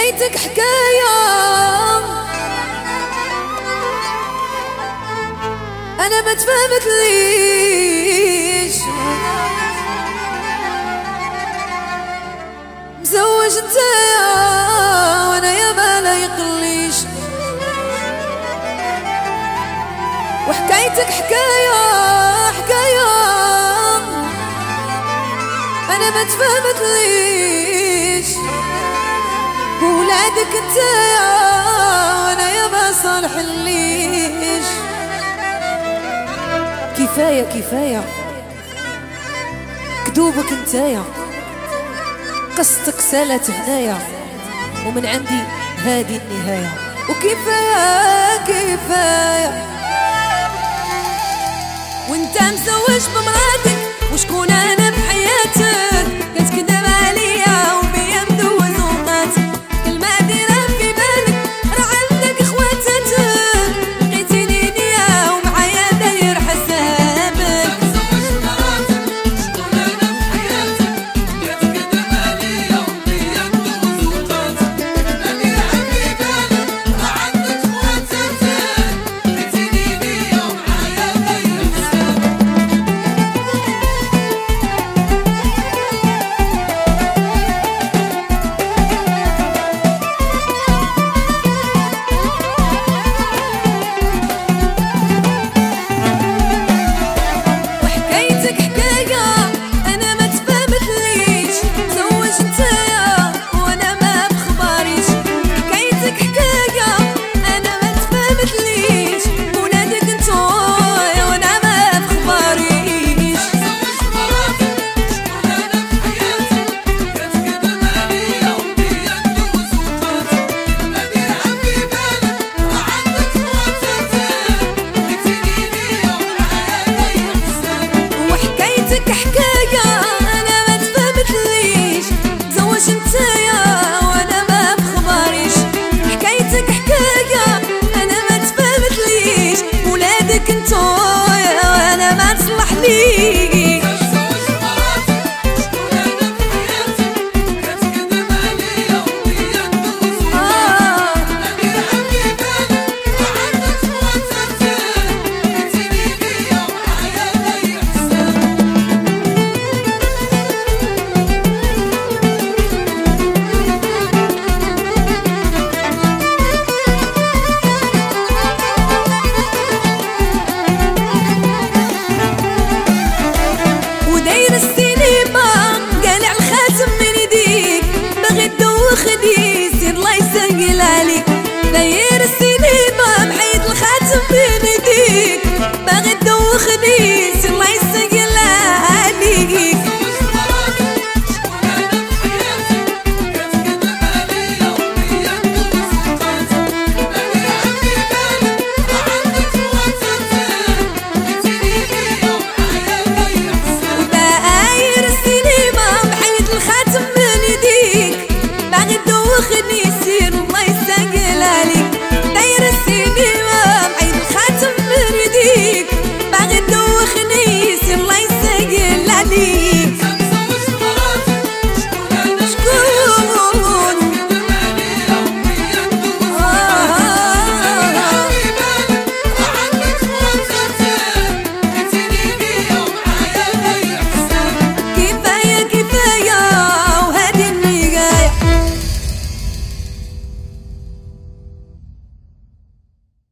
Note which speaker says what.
Speaker 1: حكايتك حكاية أنا ما تفهمتليش، مزوج انتيا وانا يا ما لا يقليش، وحكايتك حكاية أنا ما تفهمتليش، وولادك انتيا وانا يا ما صالحليش. كفاية كذوبك انتيا، قصتك سالت هنايا، ومن عندي هذه النهاية. وكفاية وانت مزوج بمراتك، وشكون انا بحياتك؟ كتكذب عليا وبيا مدوز وقاتك، كل ما دايره في بالك راه عندك خواتاتك، لقيتيني نيا ومعايا داير حسابك.
Speaker 2: مزوج بمراتك وشكون انا بحياتك؟ كتكذب عليا وبيا مدوز وقاتك، ما دايره في بالك راه عندك خواتاتك، لقيتيني نيا ومعايا داير حسابك.
Speaker 1: وحكايتك حكاية أنا ما تفهمتليش، مزوج انتيا وأنا ما بخباريش. حكايتك حكاية أنا ما تفهمتليش، ولادك انتويا وأنا ما بخباريش.
Speaker 2: مزوج بمراتك وشكون انا بحياتك؟ كتكذب عليا وبيا مدوز وقاتك، ما دايره في بالك راه عندك خواتاتك، لقيتيني نيا ومعايا داير حسابك.
Speaker 1: وحكايتك حكاية أنا ما تفهمتليش، مزوج انتيا وأنا ما بخباريش. حكايتك حكاية أنا ما تفهمتليش، ولادك انتويا وأنا ما تصلحليش.
Speaker 2: مزوج بمراتك وشكون انا بحياتك؟ كتكذب عليا وبيا مدوز وقاتك، ما دايره في بالك راه عندك خواتاتك، لقيتيني نيا ومعايا داير حسابك.
Speaker 1: وداير السينما قالع الخاتم من يديك، باغي تدوخني سير الله يسهل عليك. داير السينما محيد الخاتم من يديك، باغي تدوخني سير الله يسهل عليك.
Speaker 2: مزوج بمراتك وشكون انا بحياتك؟ كتكذب عليا وبيا مدوز وقاتك، ما دايره في بالك راه عندك خواتاتك، لقيتيني نيا ومعايا داير حسابك.
Speaker 1: داير السينما محيد الخاتم من يديك، باغي تدوخني سير الله يسهل عليك. داير السينما محيد الخاتم من يديك، باغي تدوخني